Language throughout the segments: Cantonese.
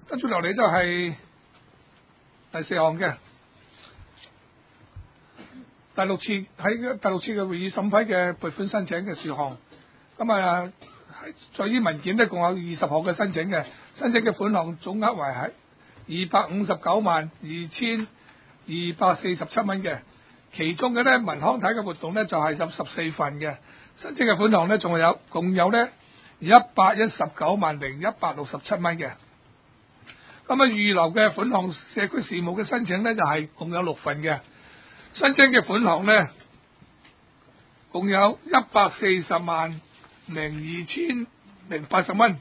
跟住落嚟就係第4項嘅第六次嘅會議審批嘅撥款申請嘅事項。咁啊，在於文件咧共有20項嘅申請嘅，申請嘅款項總額為係2592247蚊嘅。其中嘅咧文康體嘅活動咧就係有14份嘅，申請嘅款項咧共有咧1190167蚊嘅。咁啊，預留嘅款項社區事務嘅申請咧就係共有6份嘅，申請嘅款項咧共有1402080蚊。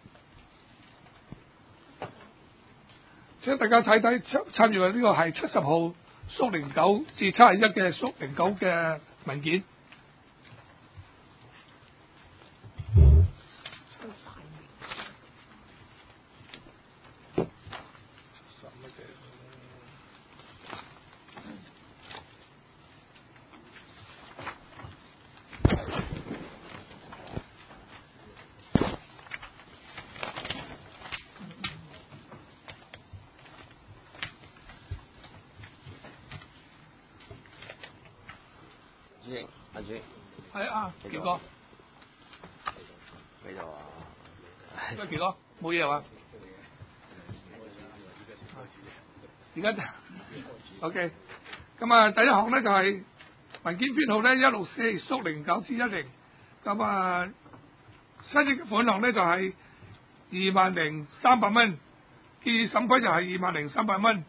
請大家睇睇參與嘅呢個係70號縮09至71嘅縮09嘅文件。 主席，阿主， 係啊，傑哥， 喺度啊。 喂，傑哥，冇嘢係嘛？而家 OK， 咁啊，第一項咧就係文件編號咧164縮09至10，咁啊，申請嘅款項咧就係20300蚊，建議審批就係20300蚊。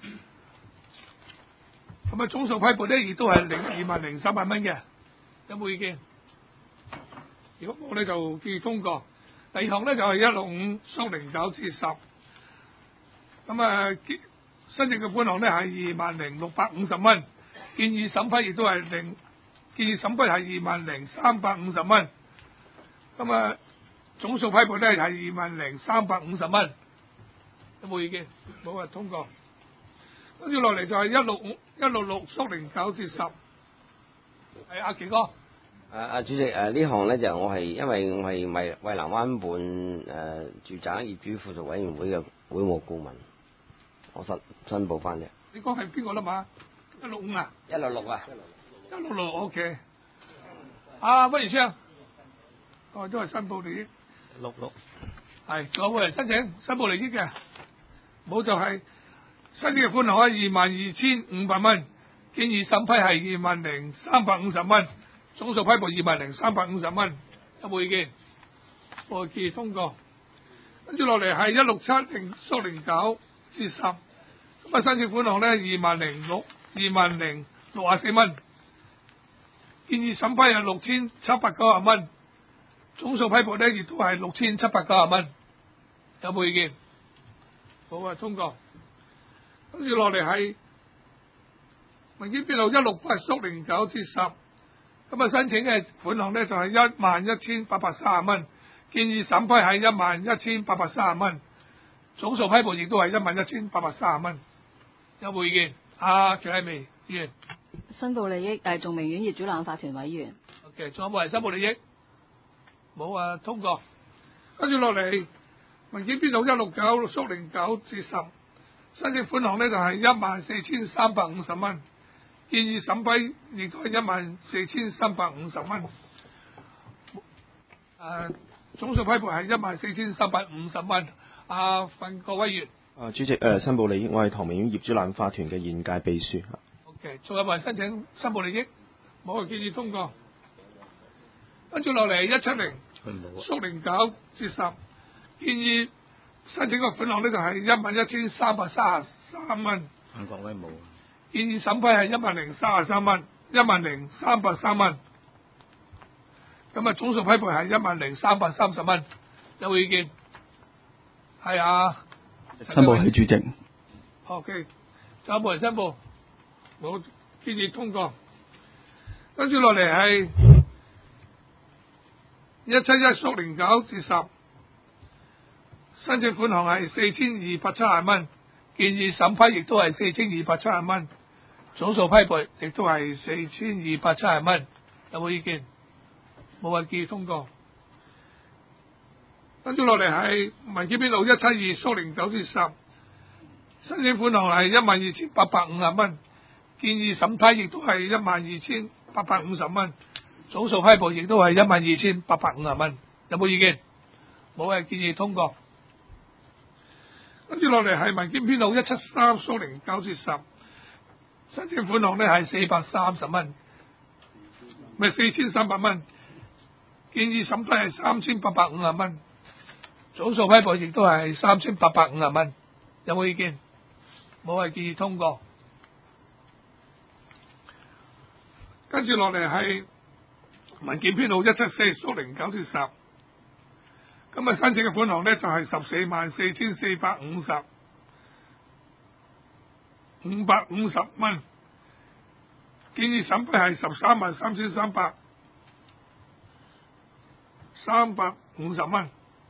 咁啊，總數批撥咧亦都係20300蚊嘅，有冇意見？如果冇咧就建議通過。第二項咧就係165縮09至10，咁啊，申請嘅款項咧係20650蚊，建議審批亦都係建議審批係20350蚊。咁啊，總數批撥咧係20350蚊，有冇意見？冇啊，通過。跟住落嚟就係166縮09至10，係阿傑哥。 阿主席，呢項咧就因為我係蔚藍灣畔住宅業主輔助委員會嘅會務顧問，我申報翻啫。 你講係邊個啦嘛？165啊 ？166啊 ？166 OK。啊，溫如昌，都係申報利益。 66。 係，仲有冇人申請申報利益嘅？冇就係申請嘅款項係22500蚊，建議審批係20350蚊。總數批撥20350蚊，有冇意見？我建議通過。跟住落嚟係167縮09至10，咁啊，申請款項咧20064蚊，建議審批係6790蚊，總數批撥咧亦都係6790蚊，有冇意見？好啊，通過。跟住落嚟係文件編號168縮09至10。咁啊，申請嘅款項咧就係11830蚊，建議審批係11830蚊，總數批撥亦都係11830蚊，有冇意見？阿祁麗薇議員， 申報利益仲明苑業主立案法團委員。 OK， 仲有冇人申報利益？冇啊，通過。跟住落嚟，文件編號169縮09至10，申請款項咧就係14350蚊。建議審批亦都係14350蚊，總數批撥係14350蚊。范國威議員。 主席，申報利益，我係唐明苑業主立案法團嘅現屆秘書。 OK， 仲有冇人申請申報利益？冇，建議通過。跟住落嚟170縮09至10，建議申請個款項呢就係11333蚊。 范國威冇。 建議審批係10033蚊，10303蚊。咁啊，總數批撥係10330蚊，有冇意見？係啊。 申報係主席。 OK， 仲有冇人申報？冇，建議通過。跟住落嚟係171縮09至10，申請款項係4270蚊，建議審批亦都係4270蚊。總數批撥亦都係4270蚊，有冇意見？冇人建議通過。跟住落嚟係文件編號172縮09至10， 申請款項係12,850蚊，建議審批亦都係12,850蚊，總數批撥亦都係12,850蚊。有冇意見？冇嘅，建議通過。跟住落嚟係文件編號173/09-10，申請款項呢係430蚊，咪4,300蚊，建議審批係3,850蚊，總數批撥亦都係3,850蚊。有冇意見？冇，係建議通過。跟住落嚟係文件編號174/09-10。咁啊，申請嘅款項咧就係14,450，550蚊，建議審批係13,350蚊。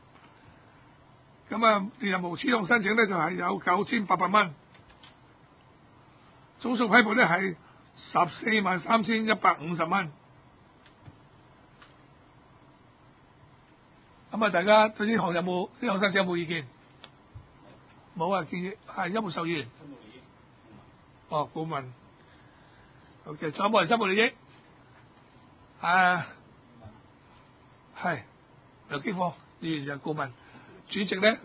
咁啊，連入無此項申請咧就係有9,800蚊，總數批撥咧係14,3,150蚊。咁啊，大家對呢項有冇呢項申請有冇意見？冇啊，建議係有冇受議員？哦，顧問。OK， 仲有冇人申報利益？係梁經科議員就顧問，主席咧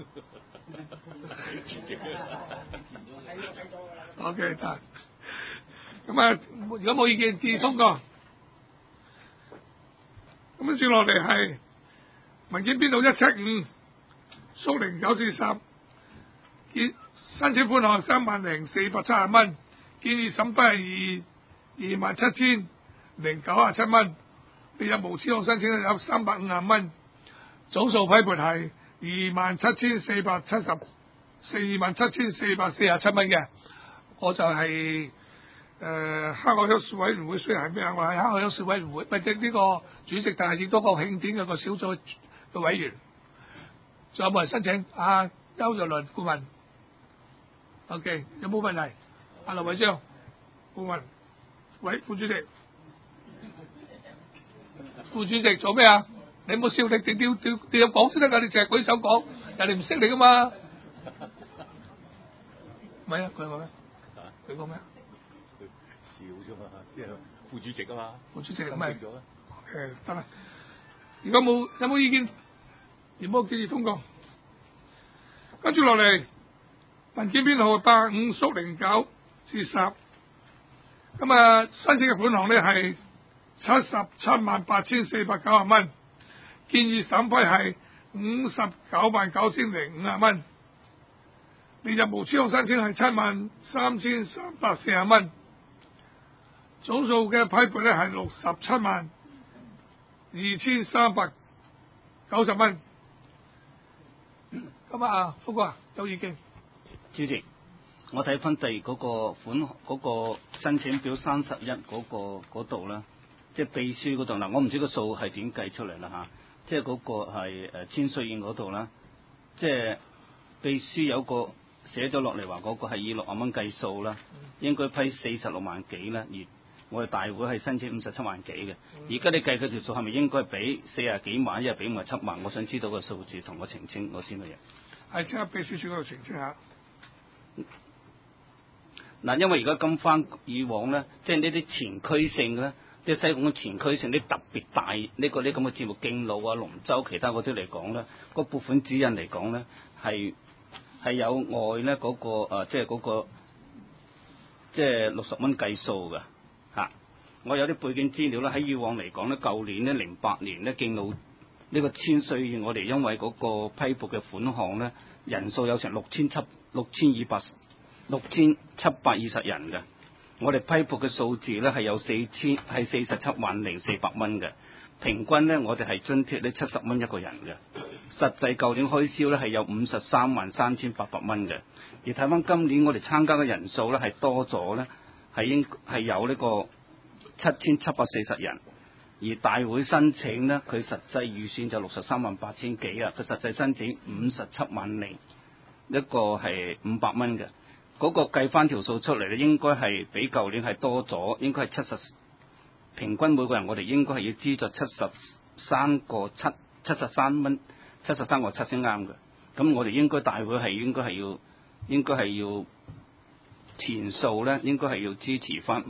？OK， 得。咁啊，如果冇意見，建議通過。咁跟住落嚟係文件編號175/09-10，申請款項30,470蚊，建議審批係27,097蚊，列入無此項申請有350蚊，總數批撥係27,447蚊嘅。我就係黑海鄉事委員會，雖然係咩啊？我係黑海鄉事委員會，或者呢個主席，但係亦都個慶典嘅個小組嘅委員。仲有冇人申請？邱若麟顧問 ，OK， 有冇問題？劉偉章顧問，副主席，副主席做咩啊？你冇笑，你有講先得㗎，你淨係舉手講，人哋唔識你㗎嘛？唔係啊，佢講咩？佢講咩？ 佢笑啫嘛，即係副主席啊嘛。副主席咁咪得啦。如果有冇意見？如果建議通過。跟住落嚟，文件編號85/09-10。咁啊，申請嘅款項咧係77,8,490蚊，建議審批係59,9,050蚊。列入無此項申請係73,340蚊，總數嘅批撥咧係67,2,390蚊。咁啊，福哥有意見？ 主席，我睇翻第嗰個款嗰個申請表31嗰度啦，即係秘書嗰度嗱，我唔知個數係點計出嚟啦嚇，即係嗰個係千歲宴嗰度啦，即係秘書有個寫咗落嚟話嗰個係以60蚊計數啦，應該批46萬幾啦，而我哋大會係申請57萬幾嘅，而家你計佢條數係咪應該俾40幾萬，一係俾57萬？我想知道個數字同我澄清，我先嘅嘢。 係即刻秘書處嗰度澄清下。 嗱，因為而家跟翻以往咧，即係呢啲前驅性嘅咧，即係西貢嘅前驅性啲特別大呢個啲咁嘅節目，敬老啊、龍舟其他嗰啲嚟講咧，個撥款指引嚟講咧係有外咧嗰個即係嗰個即係60蚊計數嘅嚇。我有啲背景資料咧，喺以往嚟講咧，舊年咧08年咧敬老呢個千歲宴，我哋因為嗰個批撥嘅款項咧，人數有成6,720人嘅，我哋批撥嘅數字咧係有47,400,400蚊嘅，平均咧我哋係津貼呢70蚊一個人嘅，實際舊年開銷咧係有53,3,800蚊嘅，而睇翻今年我哋參加嘅人數咧係多咗咧，係有呢個7,740人。而大會申請呢，佢實際預算就638000幾啊，佢實際申請57萬零一個係500蚊嘅，嗰個計翻條數出嚟咧，應該係比舊年係多咗，應該係平均每個人我哋應該係要資助73個7先啱嘅，咁我哋應該大會係應該係應該係要錢數咧，應該係要支持翻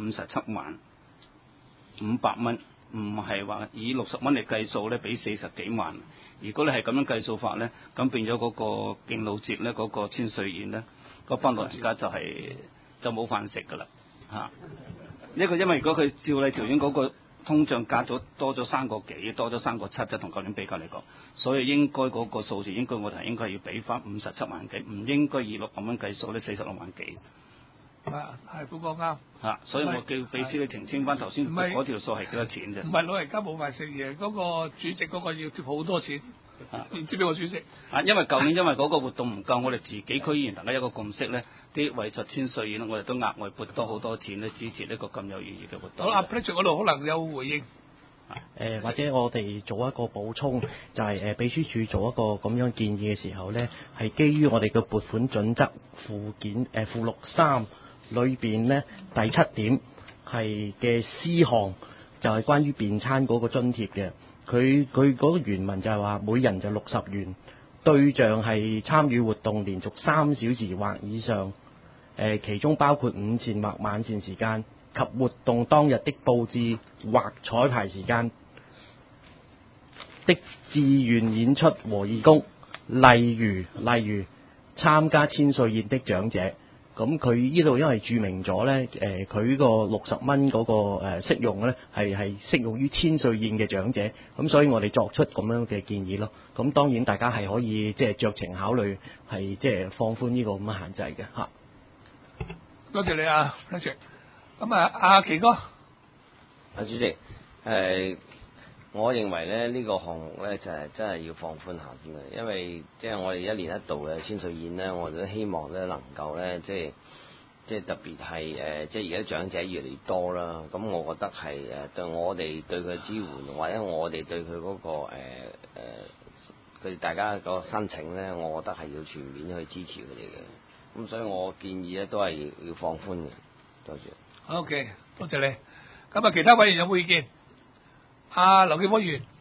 57,500蚊，唔係話以60蚊嚟計數咧，俾40幾萬。如果你係咁樣計數法咧，咁變咗嗰個敬老節咧，嗰、個千歲宴咧，嗰班老人家就就冇飯食㗎啦嚇。呢個因為如果佢照例條件嗰個通脹加咗多咗3個幾，多咗3個7，即係同舊年比較嚟講，所以應該嗰個數字應該我哋應該要俾翻57萬幾，唔應該以60蚊計數咧，46萬幾。 係富哥啱。 所以我叫秘書你澄清翻頭先嗰條數係幾多錢啫？ 唔係老人家冇飯食嘢，嗰個主席嗰個要貼好多錢。唔知邊個主席？ 因為舊年因為嗰個活動唔夠，我哋自己區議員大家一個共識咧，啲為咗千歲宴，我哋都額外撥多好多錢咧，支持呢個咁有意義嘅活動。 好啦 Patrick 嗰度可能有回應。 或者我哋做一個補充，就係秘書處做一個咁樣建議嘅時候咧，係基於我哋嘅撥款準則附錄3裏邊咧第7點係嘅 C 項，就係關於便餐嗰個津貼嘅。佢嗰個原文就係話每人就60元，對象係參與活動連續3小時或以上，其中包括午膳或晚膳時間及活動當日的佈置或彩排時間的志願演出和義工，例如參加千歲宴的長者。咁佢呢度因為註明咗咧，佢個60蚊嗰個適用咧係適用於千歲宴嘅長者，咁所以我哋作出咁樣嘅建議咯。咁當然大家係可以即係酌情考慮係即係放寬呢個咁嘅限制嘅嚇。 多謝你啊 Patrick。咁阿奇哥， 主席，我認為咧呢個項目咧就係真係要放寬下先嘅，因為即係我哋1年1度嘅千歲宴咧，我哋都希望咧能夠咧即係特別係即係而家長者越嚟越多啦，咁我覺得係對我哋對佢支援，或者我哋對佢嗰個佢大家個申請咧，我覺得係要全面去支持佢哋嘅，咁所以我建議咧都係要放寬嘅。多謝。 OK， 多謝你。咁其他委員有冇意見？劉健波議員。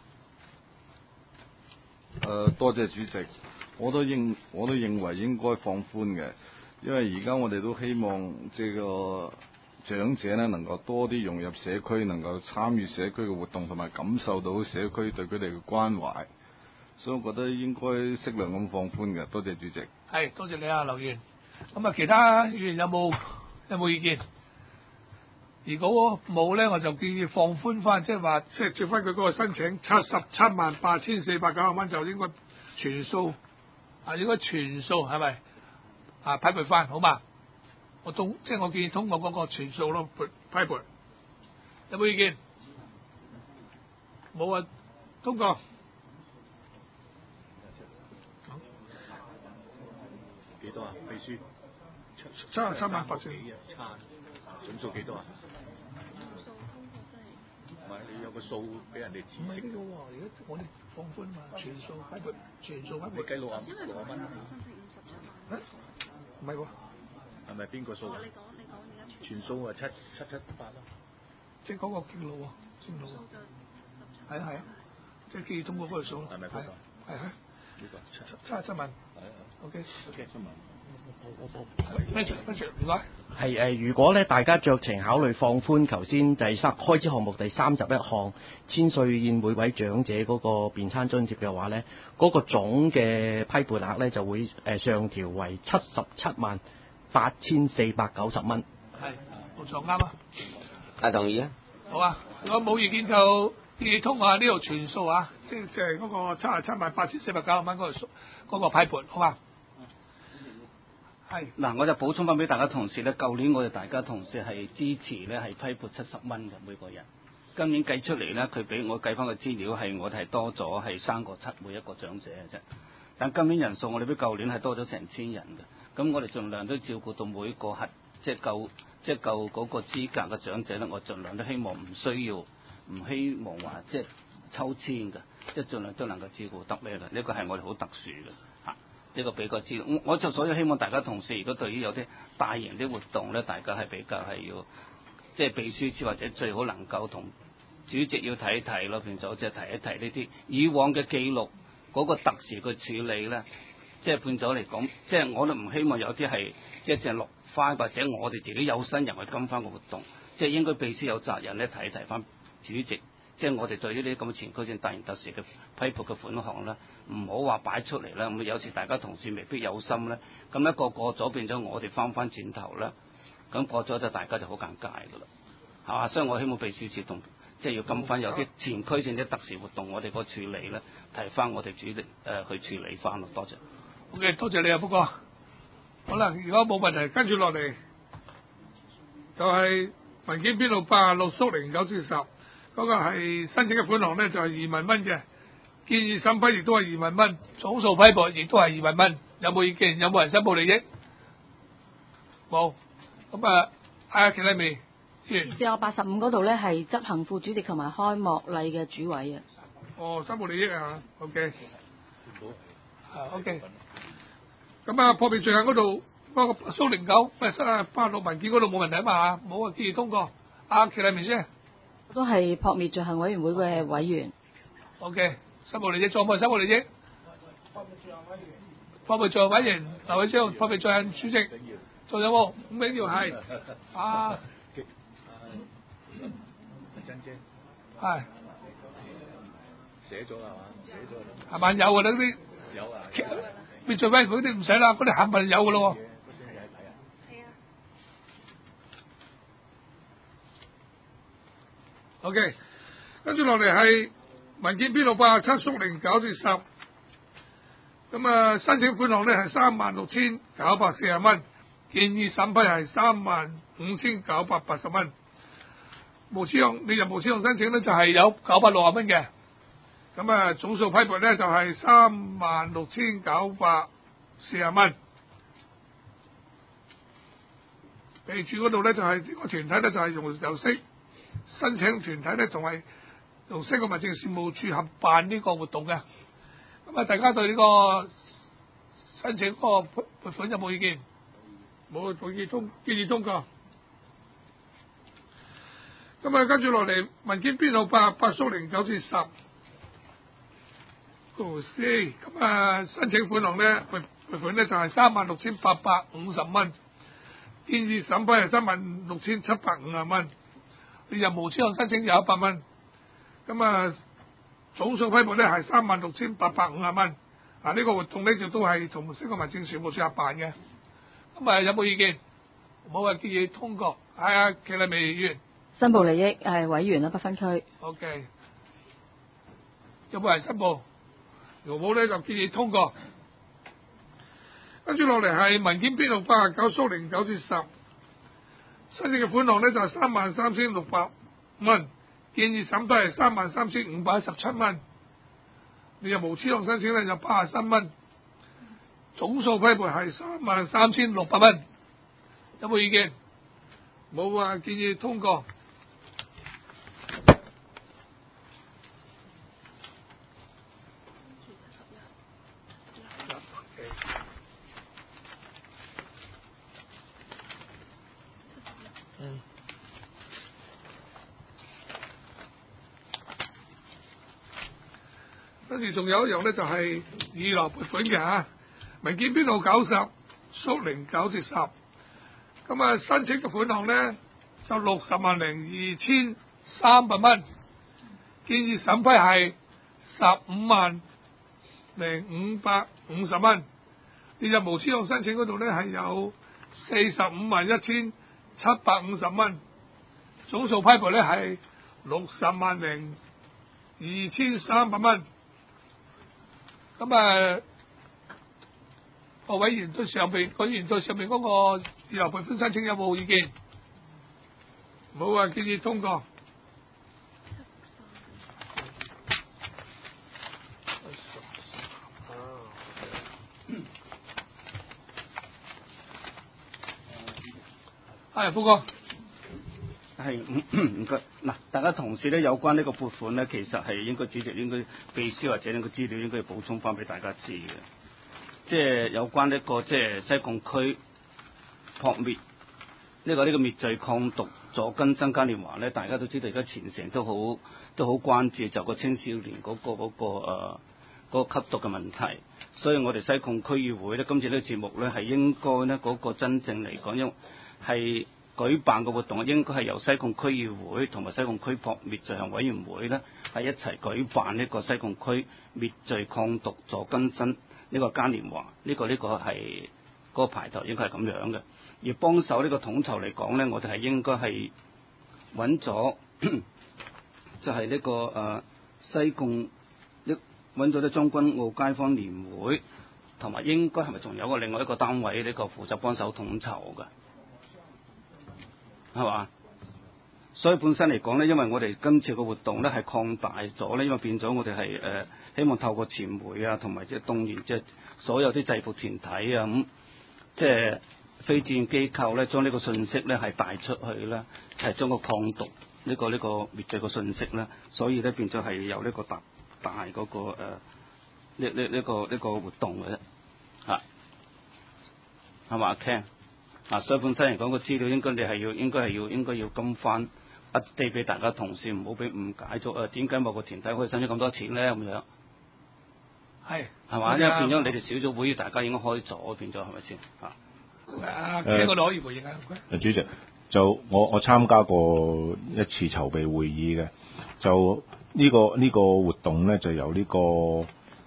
多謝主席，我都認為應該放寬嘅，因為而家我哋都希望這個長者呢能夠多啲融入社區，能夠參與社區嘅活動，同埋感受到社區對佢哋嘅關懷，所以我覺得應該適量咁放寬嘅。多謝主席。 係，多謝你劉議員。咁其他議員有冇意見？如果冇咧，我就建議放寬翻，即係話即係照翻佢嗰個申請778490蚊就應該全數應該全數係咪批撥翻好嘛？即係我建議通過嗰個全數咯，批撥。有冇意見？冇啊，通過。 幾多啊？秘書 77,800 總數幾多啊？唔係你有個數俾人哋知識。 唔係呢個喎，而家我哋放寬嘛，全數批撥。 你計60蚊。 唔係喎。 係咪邊個數？你講而家全數啊778咯。 即係嗰個敬老喎，敬老。係啊，即係建議通過嗰個數咯。 係咪嗰個？係呢個 77萬。OK， 如果咧大家酌情考慮放寬頭先開支項目第31項千歲宴每位長者嗰個便餐津貼嘅話咧，嗰個總嘅批撥額咧就會上調為77,8,490蚊。 係，冇錯啱啊。 同意啊。 好啊，如果冇意見就建議通過呢度全數即係嗰個77,8,490蚊嗰個批撥，好嘛？ 嗱，我就補充翻俾大家同事咧，舊年我哋大家同事係支持咧係批撥70蚊嘅每個人，今年計出嚟咧，佢俾我計翻個資料係我哋係多咗係3個7每一個長者嘅啫，但今年人數我哋比舊年係多咗成1000人嘅，咁我哋盡量都照顧到每一個即係夠嗰個資格嘅長者咧，我盡量都希望唔希望話即係抽籤嘅，即係盡量都能夠照顧得咩啦，呢個係我哋好特殊嘅。呢個俾個資料，我就所以希望大家同事，如果對於有啲大型啲活動咧，大家係比較係要，即係秘書處或者最好能夠同主席要睇一睇咯，變咗即係提一提呢啲以往嘅記錄嗰個特殊嘅處理咧， 即係變咗嚟講，即係我都唔希望有啲係即係落翻，或者我哋自己有心人去跟翻個活動，即係應該秘書有責任咧提翻主席，即係我哋對於呢啲咁嘅前區性突然特殊嘅批撥嘅款項咧，唔好話擺出嚟啦。咁有時大家同事未必有心咧，咁一個過咗變咗我哋翻轉頭咧，咁過咗就大家就好尷尬噶啦，係嘛？所以我希望秘書處同即係要跟翻有啲前區性啲特殊活動，我哋個處理咧提翻我哋主力去處理翻咯。多謝。 OK， 多謝你啊，福哥。好啦，如果冇問題，跟住落嚟就係文件編號86/09-10，嗰個係申請嘅款項咧就係2萬蚊嘅，建議審批亦都係2萬蚊，總數批撥亦都係2萬蚊。有冇意見？有冇人申報利益？冇。咁啊，其他未？ 至有85嗰度咧係執行副主席同埋開幕禮嘅主委啊。 哦，申報利益啊 ，OK。OK。咁啊，破滅罪行嗰度嗰個蘇0986文件嗰度冇問題啊嘛，冇啊，建議通過。其他未先？ 都係撲滅罪行委員會嘅委員。 OK， 申報利益，仲有冇申報利益？撲滅罪行委員劉偉章，撲滅罪行主席，仲有冇？伍永耀係珍姐係寫咗係嘛？寫咗係咪有啊？呢啲有啊。 滅罪委員會嗰啲唔使啦，嗰啲冚唪唥有噶咯。OK， 跟住落嚟係文件編號87/09-10，咁啊申請款項咧係36,940蚊，建議審批係35,980蚊。無簽用你就無簽用申請咧就係有960蚊嘅，咁啊總數批撥咧就係36,940蚊。備註嗰度咧就係呢個團體咧就係用由式。申請團體咧，仲係同西九民政事務處合辦呢個活動嘅。咁啊，大家對呢個申請嗰個撥款有冇意見？冇，建議通過。咁啊，跟住落嚟文件編號88/09-10，C，咁啊，申請款項咧撥款咧就係36,850蚊，建議審批係36,750蚊。你就無簽用申請有100蚊，咁啊總數批撥咧係36,850蚊。呢個活動咧就都係同西九民政事務處合辦嘅。咁啊有冇意見？冇啊，建議通過。係啊，其他未議員。 申報利益係委員啦，不分區。 OK。有冇人申報？如果冇咧就建議通過。跟住落嚟係文件編號89/09-10。申請嘅款項咧就係33,600蚊，建議審批係33,517蚊。你又無簽用申請咧就83蚊，總數批撥係33,600蚊。有冇意見？冇啊，建議通過。跟住仲有一樣咧，就係預留撥款嘅嚇，文件編號90/09-10，咁啊申請嘅款項咧就60,02,300蚊，建議審批係15,550蚊。你就無簽用申請嗰度咧係有45,1,750蚊，總數批撥咧係60,02,300蚊。咁啊，各位議員對上面嗰個預留撥款申請有冇意見？冇啊，建議通過。係，福哥。 係唔該嗱，大家同事咧有關呢個撥款咧，其實係應該主席應該秘書或者呢個資料應該要補充翻俾大家知嘅，即係有關呢個即係西貢區撲滅呢個滅罪抗毒佐根增嘉年華咧，大家都知道而家前程都好關注，就個青少年嗰個嗰個吸毒嘅問題。所以我哋西貢區議會咧，今次呢個節目咧係應該咧嗰個真正嚟講，因為係舉辦嘅活動應該係由西貢區議會同埋西貢區撲滅罪行委員會咧係一齊舉辦呢個西貢區滅罪抗毒助更新呢個嘉年華，呢個係嗰個排頭應該係咁樣嘅。而幫手呢個統籌嚟講咧，我哋係應該係揾咗就係呢個西貢揾咗啲將軍澳街坊聯會，同埋應該係咪仲有另外一個單位呢個負責幫手統籌嘅，係嘛？所以本身嚟講咧，因為我哋今次嘅活動咧係擴大咗咧，因為變咗我哋係希望透過傳媒啊，同埋即係動員即係所有啲制服團體啊咁，即係非政府機構咧，將呢個信息咧係帶出去啦，係將個抗毒呢個滅罪嘅信息咧，所以咧變咗係有呢個大嗰個呢個活動嘅啫，嚇係嘛 Ken 啊，所以本身嚟講個資料應該要跟翻一啲俾大家同事，唔好俾誤解咗點解某個團體可以申請咁多錢咧咁樣，係嘛？因為變咗你哋小組會議大家應該開咗，變咗係咪先啊？ 呢個可以回應啊， 主席，就我參加過一次籌備會議嘅，就呢個活動咧就由呢個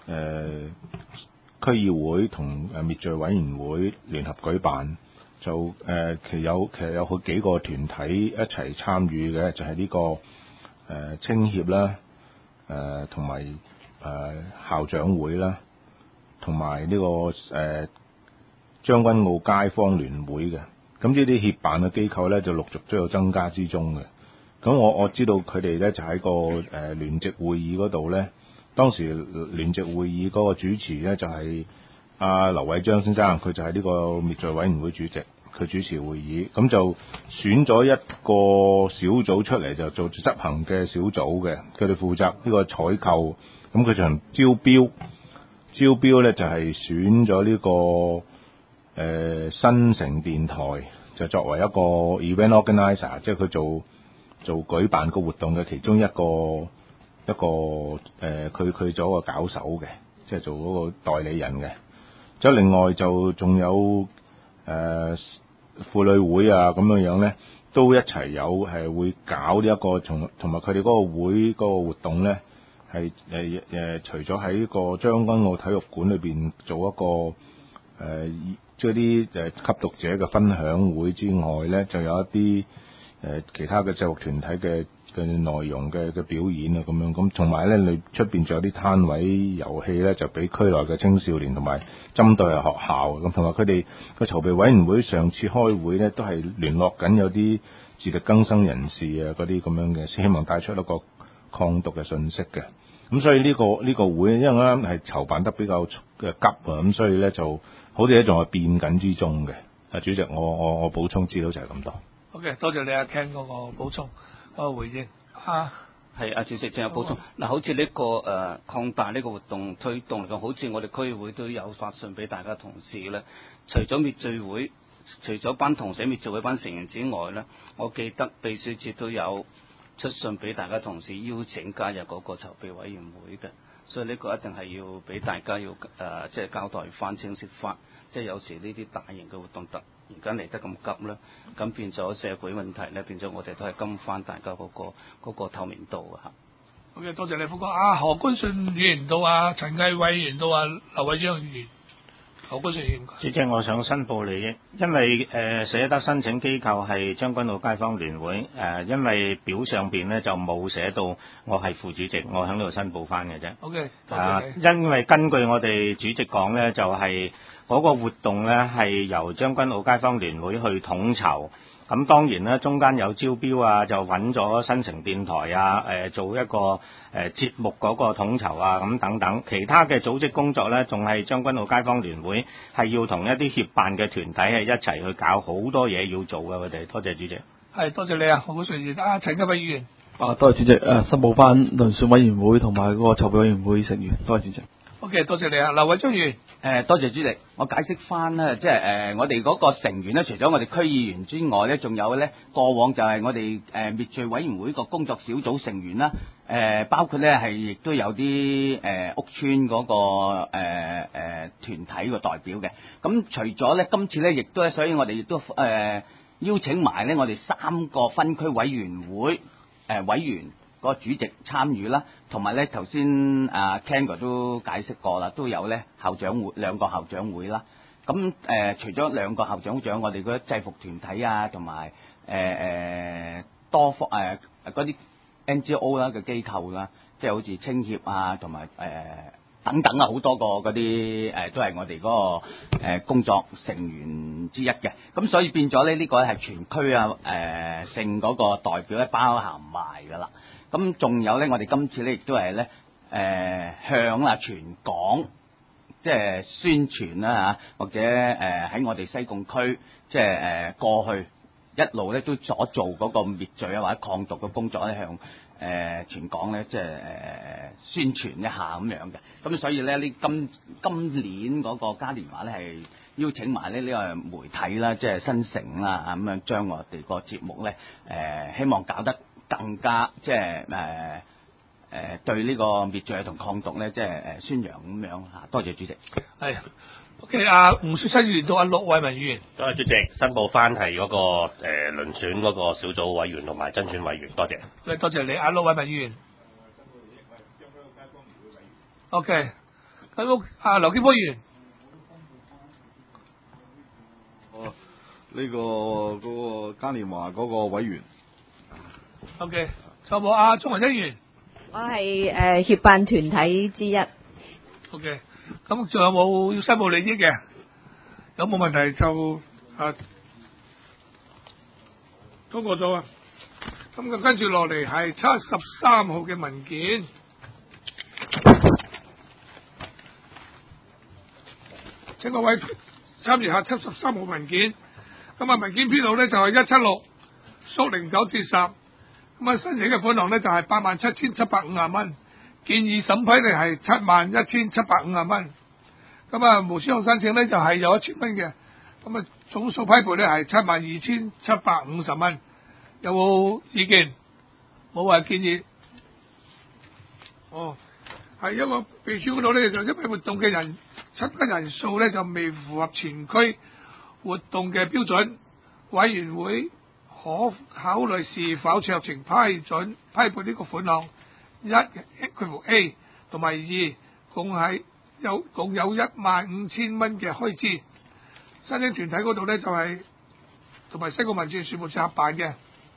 區議會同滅罪委員會聯合舉辦，就其實有好幾個團體一齊參與嘅，就係呢個青協啦，同埋校長會啦，同埋呢個將軍澳街坊聯會嘅。咁呢啲協辦嘅機構咧就陸續都有增加之中嘅。咁我知道佢哋咧就喺個聯席會議嗰度咧，當時聯席會議嗰個主持咧就係劉偉章先生，佢就係呢個滅罪委員會主席，佢主持會議，咁就選咗一個小組出嚟就做執行嘅小組嘅，佢哋負責呢個採購，咁佢就招標咧就係選咗呢個新城電台就作為一個 event organizer， 即係佢做舉辦個活動嘅其中一個佢做個搞手嘅，即係做嗰個代理人嘅。即係另外就仲有婦女會啊咁樣咧，都一齊有係會搞呢一個同埋佢哋嗰個會嗰個活動咧，係除咗喺個將軍澳體育館裏邊做一個即係啲吸毒者嘅分享會之外咧，就有一啲其他嘅制服團體嘅內容嘅表演啊咁樣，咁同埋咧你出邊仲有啲攤位遊戲咧，就俾區內嘅青少年同埋針對係學校咁，同埋佢哋個籌備委員會上次開會咧，都係聯絡緊有啲自力更生人士啊嗰啲咁樣嘅，希望帶出一個抗毒嘅信息嘅。咁所以呢個會，因為啱啱係籌辦得比較急啊，咁所以咧就好似咧仲係變緊之中嘅。主席，我補充資料就係咁多。 OK， 多謝你阿 Ken 嗰個補充嗰個回應。 係主席仲有補充嗱，好似呢個擴大呢個活動推動嚟講，好似我哋區議會都有發信俾大家同事咧。除咗滅罪會，除咗班同社滅罪會班成員之外咧，我記得秘書處都有出信俾大家同事邀請加入嗰個籌備委員會嘅，所以呢個一定係要俾大家要即係交代翻清晰翻，即係有時呢啲大型嘅活動而家嚟得咁急啦，咁變咗社會問題咧，變咗我哋都係跟翻大家嗰個透明度啊嚇。 好嘅，多謝你，副哥。何君信議員到陳毅偉議員到劉偉章議員。何君信議員。 主席，我想申報利益，因為寫得申請機構係將軍澳街坊聯會，因為表上邊咧就冇寫到我係副主席，我喺度申報翻嘅啫。 OK，多謝你。 因為根據我哋主席講咧，就係嗰個活動咧係由將軍澳街坊聯會去統籌，咁當然啦，中間有招標啊，就揾咗新城電台啊，做一個節目嗰個統籌啊，咁等等，其他嘅組織工作咧，仲係將軍澳街坊聯會係要同一啲協辦嘅團體係一齊去搞好多嘢要做嘅，佢哋。多謝主席。 係，多謝你啊，何君信議員。陳家偉議員。 多謝主席。申報翻遴選委員會同埋嗰個籌備委員會成員。多謝主席。 OK， 多謝你啊，劉偉章議員。 多謝主席，我解釋翻咧，即係我哋嗰個成員咧，除咗我哋區議員之外咧，仲有咧過往就係我哋滅罪委員會個工作小組成員啦， 包括咧係亦都有啲屋邨嗰個團體個代表嘅。咁除咗咧，今次咧亦都，所以我哋亦都邀請埋咧我哋3個分區委員會委員個主席參與啦，同埋咧頭先Ken 哥都解釋過啦，都有咧校長會2個校長會啦。咁除咗2個校長長，我哋嗰啲制服團體啊，同埋多方嗰啲 NGO 啦嘅機構啦，即係好似青協啊，同埋等等啊，好多個嗰啲都係我哋嗰個工作成員之一嘅。咁所以變咗咧，呢個係全區性嗰個代表咧包含埋㗎啦。咁仲有咧，我哋今次咧亦都係咧向全港即係宣傳啦嚇，或者喺我哋西貢區即係過去一路咧都所做嗰個滅罪啊或者抗毒嘅工作咧，向全港咧即係宣傳一下咁樣嘅。咁所以咧今年嗰個嘉年華咧係邀請埋呢個媒體啦，即係新城啦咁樣將我哋個節目咧希望搞得更加即係對呢個滅罪同抗毒咧，即係宣揚咁樣嚇。多謝主席。 係。OK， 吳雪新議員到陸偉文議員。 多謝主席，申報翻係嗰個遴選嗰個小組委員同埋甄選委員，多謝。 多謝你，陸偉文議員。OK， 咁劉建波議員。 呢個嗰個嘉年華嗰個委員。 OK， 就冇鍾雲欣議員。 我係協辦團體之一。 OK， 咁仲有冇要申報利益嘅？有冇問題就通過咗啊？咁跟住落嚟係73號嘅文件。請各位參閱下73號文件。咁文件編號咧就係176/09-10。咁申請嘅款項咧就係87,750蚊，建議審批咧係71,750蚊。咁無簽項申請咧就係有1000蚊嘅。咁總數批撥咧係72,750蚊。有冇意見？冇話建議。係一個秘書嗰度咧，就因為活動嘅參加人數咧就未符合全區活動嘅標準，委員會可考慮是否酌情批撥呢個款項。A 同埋2共有15,000蚊嘅開支。申請團體嗰度咧就係同埋西貢民政事務處合辦嘅，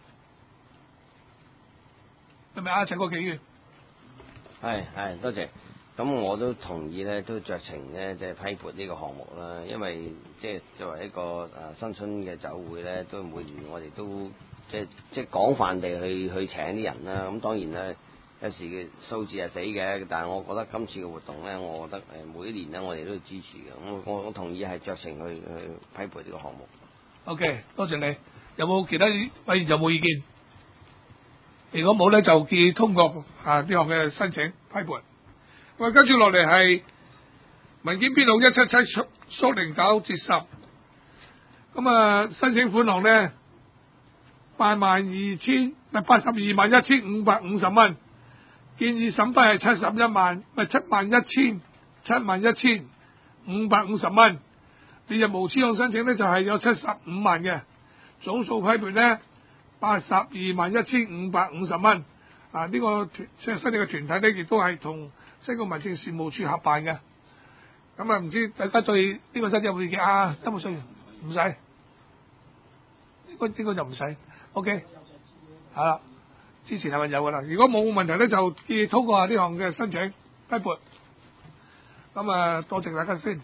係咪陳國基議員？ 係，多謝。咁我都同意咧，都酌情咧，即係批撥呢個項目啦。因為即係作為一個新春嘅酒會咧，都每年我哋都即係廣泛地去請啲人啦。咁當然咧，有時嘅數字係死嘅，但係我覺得今次嘅活動咧，我覺得每一年咧，我哋都要支持嘅。我同意係酌情去批撥呢個項目。 OK， 多謝你。有冇其他委員有冇意見？如果冇咧，就建議通過呢項嘅申請批撥。咁跟住落嚟係文件編號177/09-10。咁申請款項咧82萬1,550蚊，建議審批係71,550蚊。列入無簽項申請咧就係有75萬嘅，總數批撥咧82萬1,550蚊。呢個申請嘅團體咧亦都係同西貢民政事務處合辦嘅。咁唔知大家對呢個申請有冇意見啊？有冇需要？唔使，呢個就唔使。OK， 係啦，之前係咪有㗎啦？如果冇問題咧，就建議通過下呢項嘅申請批撥。咁多謝大家先。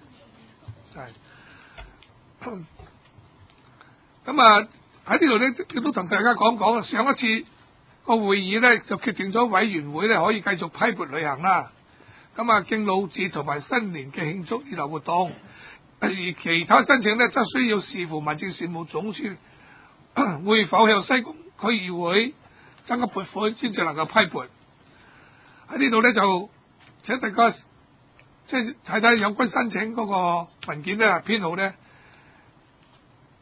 咁喺呢度咧，亦都同大家講，上一次個會議咧就決定咗委員會咧可以繼續批撥旅行啦。敬老節同埋新年嘅慶祝熱鬧活動，而其他申請咧則需要視乎民政事務總署會否向西貢區議會增加撥款，先至能夠批撥。喺呢度咧就請大家即係睇睇有關申請嗰個文件咧編號咧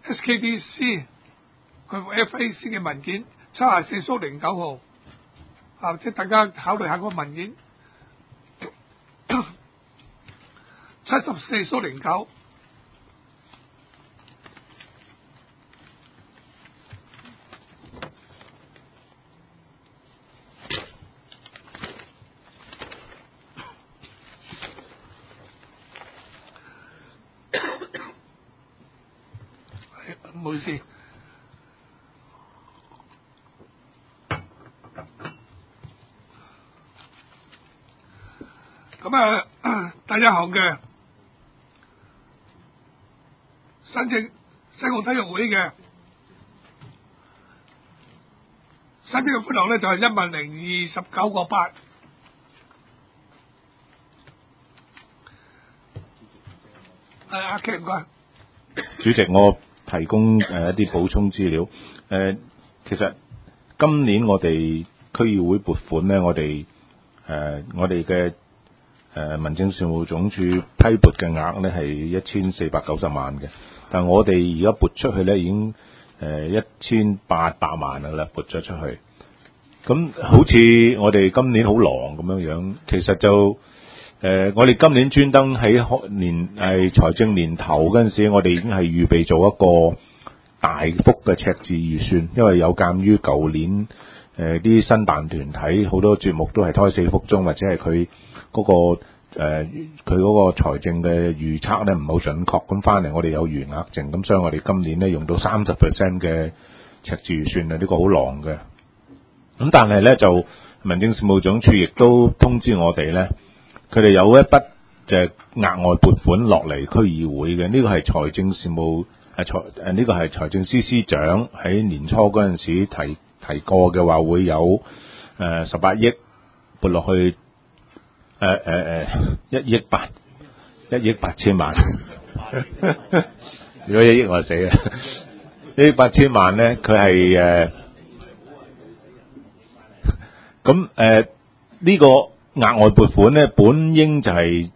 SKDC 佢 FAC 嘅文件74/09號。 即係大家考慮下個文件74/09。唔好意思，咁第一項嘅申請西澳體育會嘅申請嘅款項咧就係10,029.8。阿 Ken 唔該。 主席，我提供一啲補充資料。其實今年我哋區議會撥款咧，我哋嘅民政事務總署批撥嘅額咧係1490萬嘅，但我哋而家撥出去咧已經1800萬啦，撥咗出去。咁好似我哋今年好狼咁樣，其實就我哋今年專登喺財政年頭嗰陣時，我哋已經係預備做一個大幅嘅赤字預算，因為有鑑於舊年啲新辦團體好多節目都係胎死腹中，或者係佢嗰個財政嘅預測咧唔好準確，咁翻嚟我哋有餘額剩，咁所以我哋今年咧用到30% 嘅赤字預算啊，呢個好狼嘅。咁但係咧就民政事務總署亦都通知我哋咧，佢哋有一筆就係額外撥款落嚟區議會嘅，呢個係財政事務呢個係財政司司長喺年初嗰陣時提過嘅話，會有18億撥落去1億8千萬。如果1億我死啊！1億8千萬咧，佢係咁呢個額外撥款咧，本應就係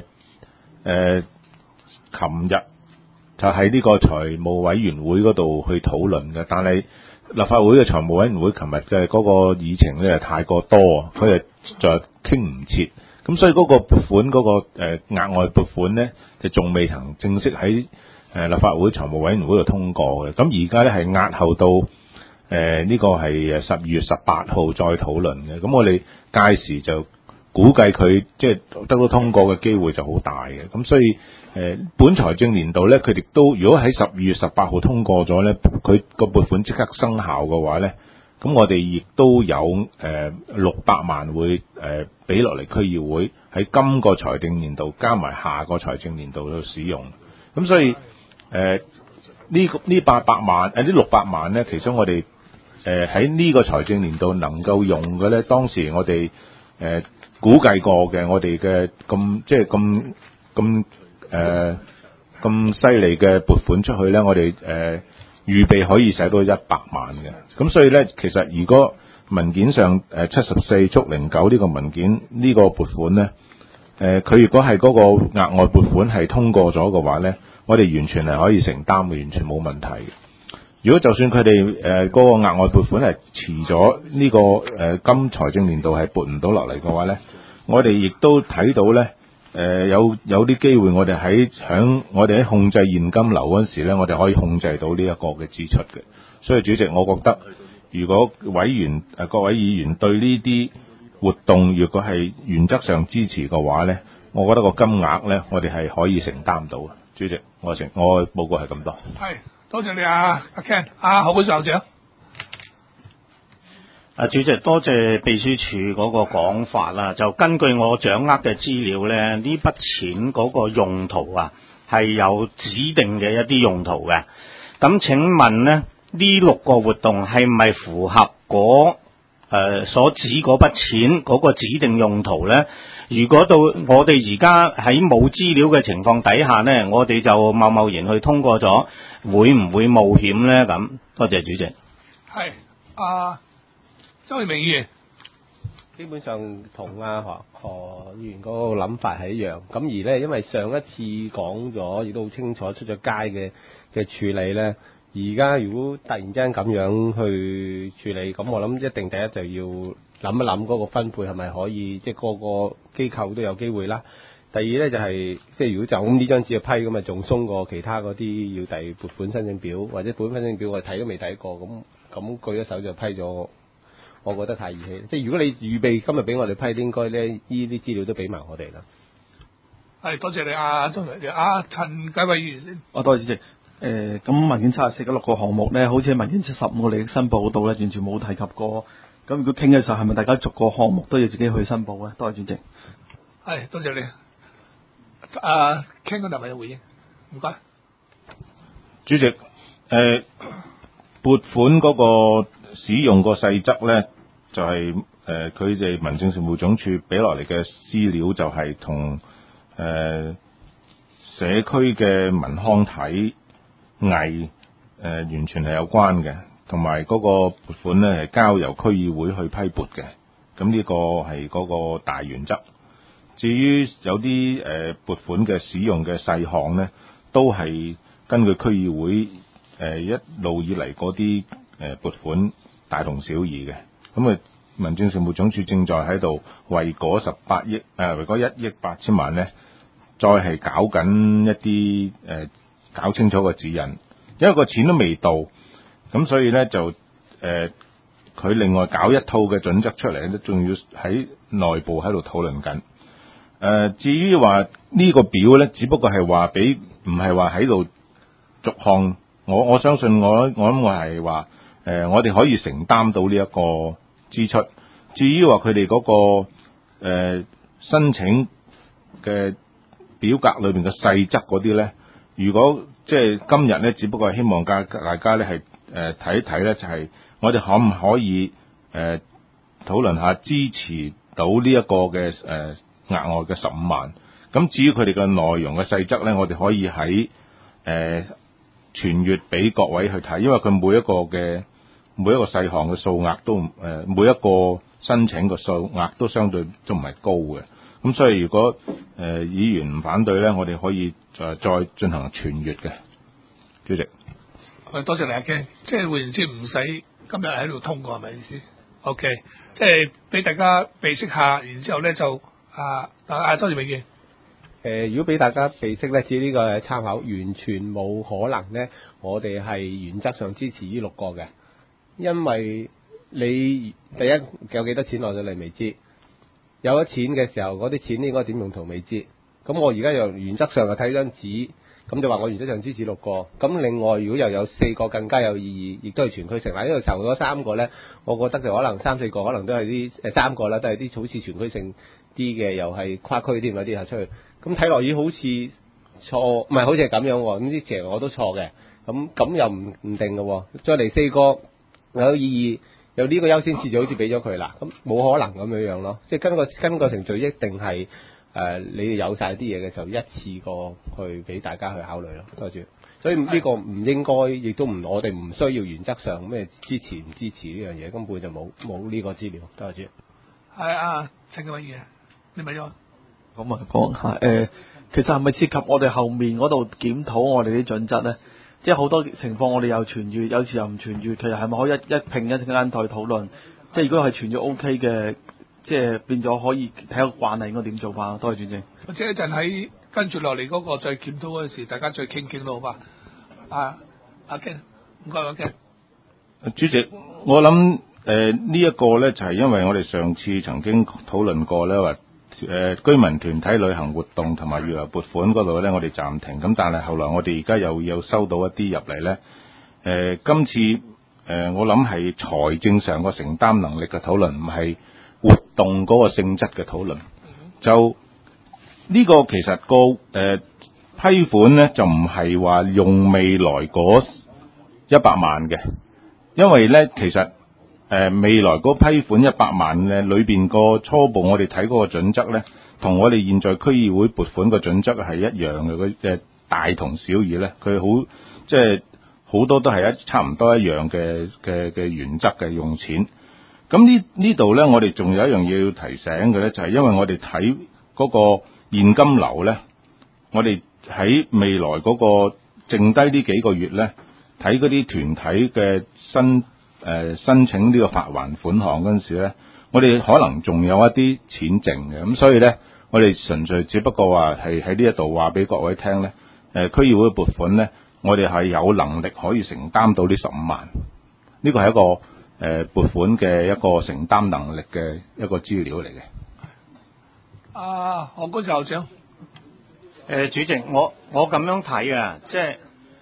琴日就喺呢個財務委員會嗰度去討論嘅，但係立法會嘅財務委員會琴日嘅嗰個議程咧太過多，佢就傾唔切，咁所以嗰個撥款嗰個額外撥款咧就仲未曾正式喺立法會財務委員會度通過嘅，咁而家咧係押後到呢個係12月18號再討論嘅，咁我哋屆時就估計佢即係得到通過嘅機會就好大嘅，咁所以本財政年度咧，佢哋都如果喺12月18號通過咗咧，佢個撥款即刻生效嘅話咧，咁我哋亦都有600萬會俾落嚟區議會喺今個財政年度加埋下個財政年度度使用，咁所以呢800萬呢600萬咧，其實我哋喺呢個財政年度能夠用嘅咧，當時我哋估計過嘅，我哋嘅咁犀利嘅撥款出去咧，我哋預備可以使到100萬嘅，咁所以咧，其實如果文件上74/09呢個文件呢個撥款咧，佢如果係嗰個額外撥款係通過咗嘅話咧，我哋完全係可以承擔嘅，完全冇問題嘅。如果就算佢哋嗰個額外撥款係遲咗呢個今財政年度係撥唔到落嚟嘅話咧，我哋亦都睇到咧，有啲機會我哋喺控制現金流嗰陣時咧，我哋可以控制到呢一個嘅支出嘅。所以主席，我覺得如果各位議員對呢啲活動如果係原則上支持嘅話咧，我覺得個金額咧，我哋係可以承擔到嘅。主席，我報告係咁多。 係，多謝你阿 Ken，何本校長。 主席，多謝秘書處嗰個講法啦。就根據我掌握嘅資料咧，呢筆錢嗰個用途啊，係有指定嘅一啲用途嘅。咁請問咧，呢6個活動係咪符合所指嗰筆錢嗰個指定用途咧？如果到我哋而家喺冇資料嘅情況底下咧，我哋就貿然去通過咗，會唔會冒險咧？咁多謝主席。 係周永明議員， 基本上同何議員嗰個諗法係一樣。咁而咧，因為上一次講咗，亦都好清楚出咗街嘅處理咧。而家如果突然之間咁樣去處理，咁我諗一定第一就要諗一諗嗰個分配係咪可以，即係個個機構都有機會啦。第二咧就係、即係如果就咁呢張紙去批咁啊，仲鬆過其他嗰啲要遞撥款申請表或者撥款申請表我哋睇都未睇過，咁舉咗手就批咗，我覺得太兒戲。即係如果你預備今日俾我哋批，應該咧呢啲資料都俾埋我哋啦。 係多謝你啊，陳繼偉議員先。 多謝主席。咁文件74嘅6個項目咧，好似喺文件75個利益申報嗰度咧，完全冇提及過。咁如果傾嘅時候，係咪大家逐個項目都要自己去申報咧？多謝主席。 係多謝你。傾嗰度咪有回應？唔該。 主席，撥款嗰個使用個細則咧，就係佢哋民政事務總署俾落嚟嘅資料，就係同社區嘅文康體藝完全係有關嘅，同埋嗰個撥款咧係交由區議會去批撥嘅。咁呢個係嗰個大原則。至於有啲撥款嘅使用嘅細項咧，都係根據區議會一路以嚟嗰啲撥款大同小異嘅。咁民政事務總署正在喺度為嗰18億為嗰1億8千萬咧，再係搞緊一啲搞清楚個指引，因為個錢都未到，咁所以咧就佢另外搞一套嘅準則出嚟咧，仲要喺內部喺度討論緊。至於話呢個表咧，只不過係話俾唔係話喺度逐項，我相信我諗我係話我哋可以承擔到呢一個支出。至於話佢哋嗰個申請嘅表格裏邊嘅細則嗰啲咧，如果即係今日咧，只不過係希望大家咧係睇一睇咧，就係我哋可唔可以討論下支持到呢一個嘅額外嘅15萬。咁至於佢哋嘅內容嘅細則咧，我哋可以喺傳閱俾各位去睇，因為佢每一個細項嘅數額都每一個申請嘅數額都相對都唔係高嘅。咁所以如果議員唔反對咧，我哋可以再進行傳閱嘅。主席， 多謝你阿 Ken，即係換言之唔使今日喺度通過係咪意思 ？OK， 即係俾大家備識下，然之後咧就多謝美健。 如果俾大家備識咧，只呢個係參考，完全冇可能咧，我哋係原則上支持呢6個嘅，因為你第一有幾多錢落咗嚟未知，有咗錢嘅時候，嗰啲錢應該點用途未知。咁我而家又原則上就睇張紙，咁就話我原則上支持6個。咁另外如果又有4個更加有意義，亦都係全區性。嗱，呢度籌咗3個咧，我覺得就可能3、4個可能都係啲3個啦，都係啲好似全區性啲嘅，又係跨區啲，有啲係出去。咁睇落去好似錯，唔係好似係咁樣喎。咁啲其實我都錯嘅。咁又唔定嘅喎。再嚟4個有意義，有呢個優先次序好似俾咗佢啦。咁冇可能咁樣咯。即係跟個程序一定係你哋有晒啲嘢嘅時候，一次過去俾大家去考慮咯。多謝。所以呢個唔應該，亦都唔我哋唔需要原則上咩支持唔支持呢樣嘢，根本就冇呢個資料。多謝。 係陳繼偉議員，你咪咗。 咁啊，講下其實係咪涉及我哋後面嗰度檢討我哋啲準則咧？即係好多情況我哋又傳閱，有時又唔傳閱，其實係咪可以一拼一間台討論？即係如果係傳咗 OK 嘅，即係變咗可以睇個慣例應該點做法？多謝主席。 或者一陣喺跟住落嚟嗰個再檢討嗰陣時，大家再傾到好嘛？阿 Ken，唔該阿 Ken。 主席，我諗呢一個咧就係因為我哋上次曾經討論過咧話。居民團體旅行活動同埋預留撥款嗰度咧，我哋暫停。咁但係後來我哋而家又有收到一啲入嚟咧。今次我諗係財政上個承擔能力嘅討論，唔係活動嗰個性質嘅討論。就呢個其實個批款咧，就唔係話用未來嗰100萬嘅，因為咧其實。未來嗰批款100萬咧，裏邊個初步我哋睇嗰個準則咧，同我哋現在區議會撥款個準則係一樣嘅，佢大同小異咧，佢好即係好多都係差唔多一樣嘅原則嘅用錢。咁呢度咧，我哋仲有一樣嘢要提醒嘅咧，就係因為我哋睇嗰個現金流咧，我哋喺未來嗰個剩低呢幾個月咧，睇嗰啲團體嘅申請呢個發還款項嗰陣時咧， 我哋可能仲有一啲錢剩嘅，咁所以咧，我哋純粹只不過話係喺呢一度話俾各位聽咧，區議會撥款咧，我哋係有能力可以承擔到呢15萬，呢個係一個撥款嘅一個承擔能力嘅一個資料嚟嘅。 何君校長， 主席，我咁樣睇啊，即係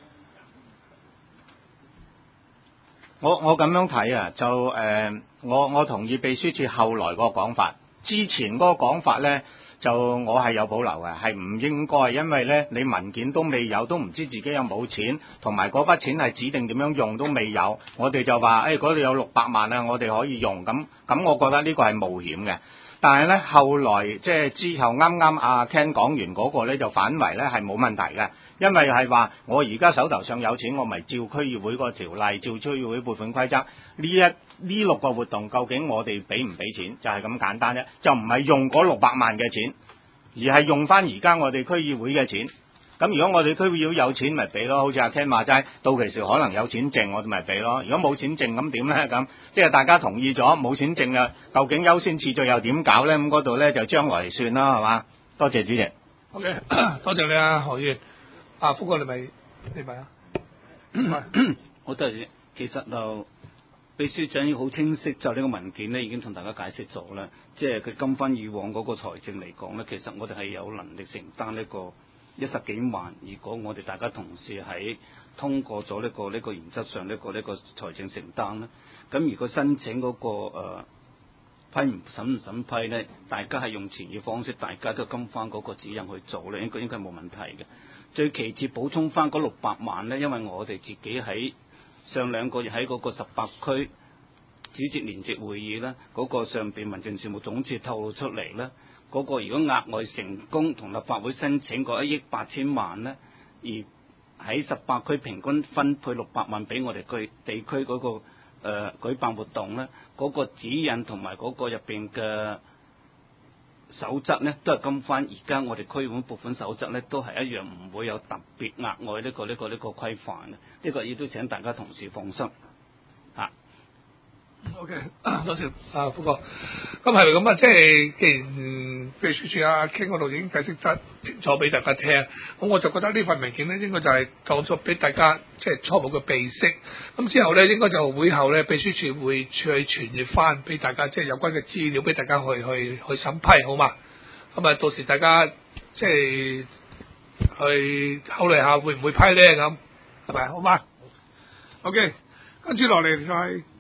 我咁樣睇啊，就我同意秘書處後來個講法，之前嗰個講法咧，就我係有保留嘅，係唔應該，因為咧你文件都未有，都唔知自己有冇錢，同埋嗰筆錢係指定點樣用都未有，我哋就話嗰度有600萬啊，我哋可以用，咁我覺得呢個係冒險嘅。但係咧，後來即係之後啱啱阿 Ken 講完嗰個咧，就反為咧係冇問題嘅，因為係話我而家手頭上有錢，我咪照區議會個條例，照區議會撥款規則呢6個活動，究竟我哋俾唔俾錢，就係咁簡單啫，就唔係用嗰600萬嘅錢，而係用翻而家我哋區議會嘅錢。咁如果我哋區議會有錢咪俾咯，好似阿 Ken 話齋，到期時可能有錢剩，我哋咪俾咯。如果冇錢剩咁點咧？咁即係大家同意咗冇錢剩啊，究竟優先次序又點搞咧？咁嗰度咧就將來算啦，係嘛？多謝主席。 OK， 多謝你啊，何議員。福哥你咪啊？ 好多謝。其實就秘書長已經好清晰，就呢個文件咧已經同大家解釋咗啦。即係佢跟翻以往嗰個財政嚟講咧，其實我哋係有能力承擔呢個10幾萬。如果我哋大家同事喺通過咗呢個原則上呢個財政承擔咧，咁如果申請嗰個批唔審批咧，大家係用錢嘅方式，大家都跟翻嗰個指引去做咧，應該冇問題嘅。最其次補充翻嗰600萬咧，因為我哋自己喺上2個月喺嗰個18區主席聯席會議咧，嗰個上邊民政事務總署透露出嚟咧，嗰個如果額外成功同立法會申請個1億8千萬咧，而喺18區平均分配600萬俾我哋地區嗰個舉辦活動咧，嗰個指引同埋嗰個入邊嘅守則咧，都係跟翻而家我哋區議會撥款守則咧，都係一樣，唔會有特別額外呢個規範嘅。呢個亦都請大家同事放心嚇。 OK， 多謝福哥。咁係咪咁啊？即係既然秘書處阿 King 嗰度已經解釋得清楚俾大家聽，咁我就覺得呢份文件咧應該就係講咗俾大家即係初步嘅備識。咁之後咧應該就會後咧秘書處會去傳閱翻俾大家，即係有關嘅資料俾大家去審批，好嘛？咁啊，到時大家即係去考慮下會唔會批咧咁，係咪？好嘛？OK，跟住落嚟就係